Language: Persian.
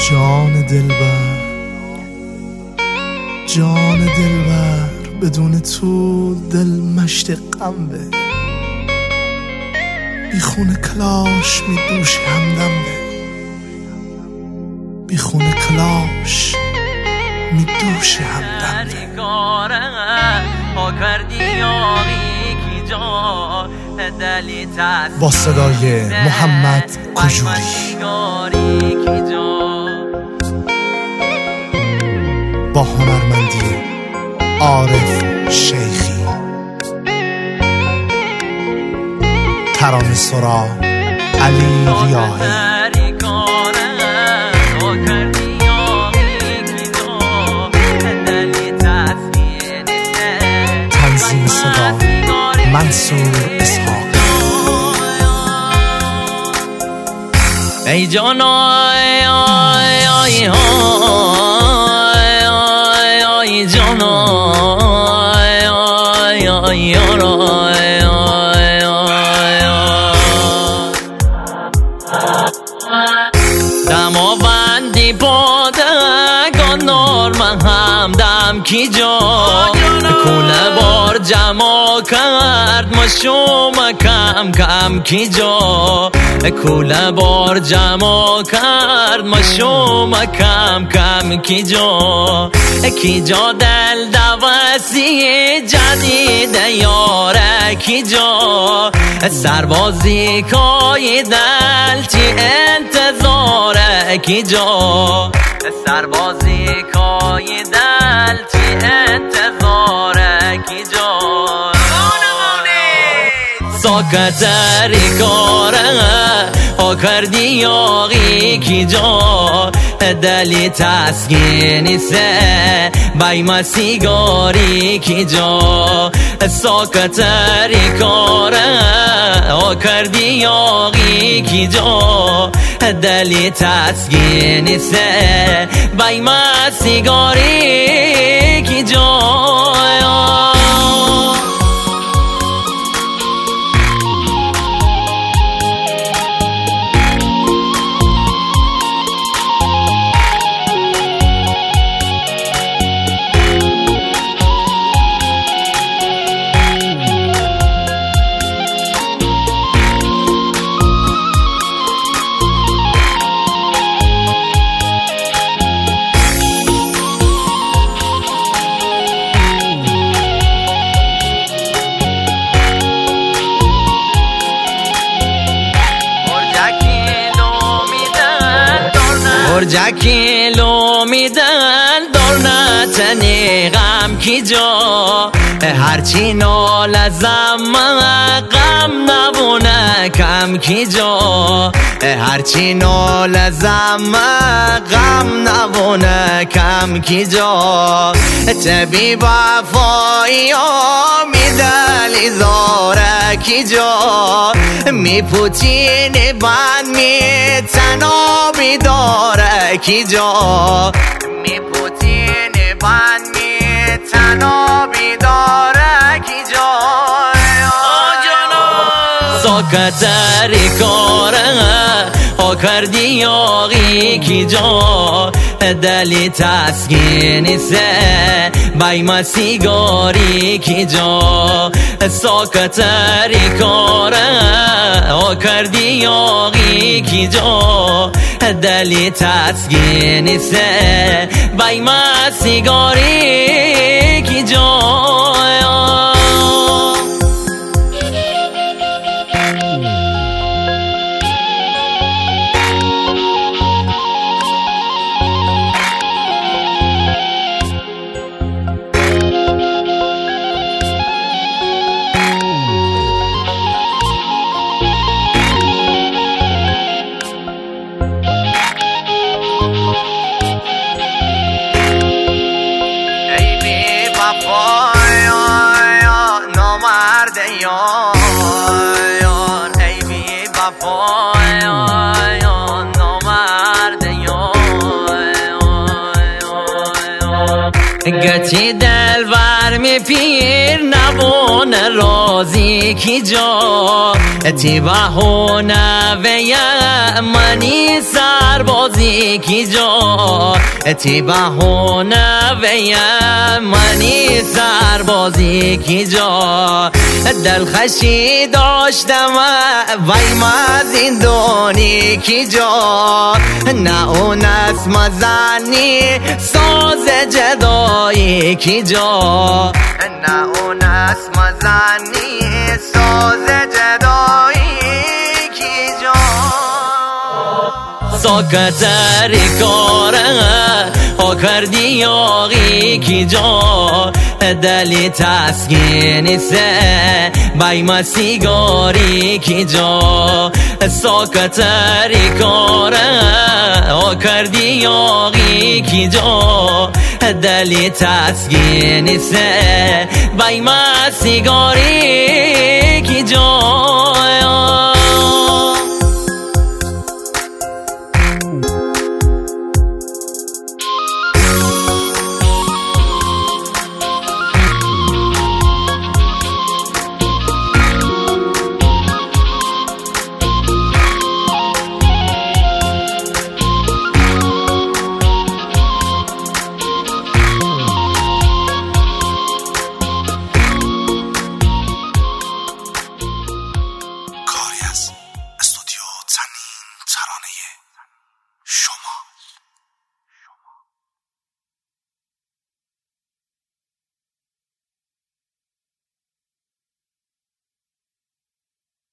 جان دلبر، جان دلبر، بدون تو دل مشت غم به، بی خون کلاش می دوش همدم به، بی خون کلاش می دوش همدم به. با صدای محمد کجوری، با هنرمندی عارف شیخی، ترانه سرا علی ریاحی، تنظیم صدا منصور اسحاق. ای جان ای جان دماوندی بادگان نارمن همدم کی جا کوله بار جمع کرد ما شما کم کم کی جا کوله بار جمع کرد ما شما کم کم کی جا دل دوستی جدید یاره کی جا سربازی کای دل چی انتظاره کی جا سربازی کای دل چی انتظاره کی جا ساکتری کاره ها کردی یاغی کی جا دلی تسکینی سه بایم سیگاری کی جا ساکتری کاره ها کردی یاغی کی جا دلی تسکینی سه بایم سیگاری کی جا کیلو میدن دور نتنی غم کی جا هرچی نال ازم غم نبونه کم کی جا هرچی نال ازم غم نبونه کم کی جا تبی وفایی میدلی زاره کی جا میپوتینی بند میتنابی داره کی جا میپوتینی بند میتنابی داره کی جا ساکتری کاره ها کردی یاغی کی جا دلی تسکینی سه بایم سیگاری کی جا ساکتری کاره ها کردی یاغی کی جا دلی تسکینی سه بایم سیگاری کی جا گتی دلبر می پیر نبون رازی کی جا تی بهونه و منی سر سربازی کی جا تی بهونه ویم منی سربازی کی جا دلخوشی داشتم وای ما زندانی کی جا نه اون است مزنی ساز جدایی کی جا نه اون است مزنی ساز جدایی کی جا ساکتری کاره ها کردی آقی کی جا دلی تسکینی سه بایم سیگاری کی جا ساکتری کاره ها کردی آقی کی جا دلی تسکینی سه بایم سیگاری کی جا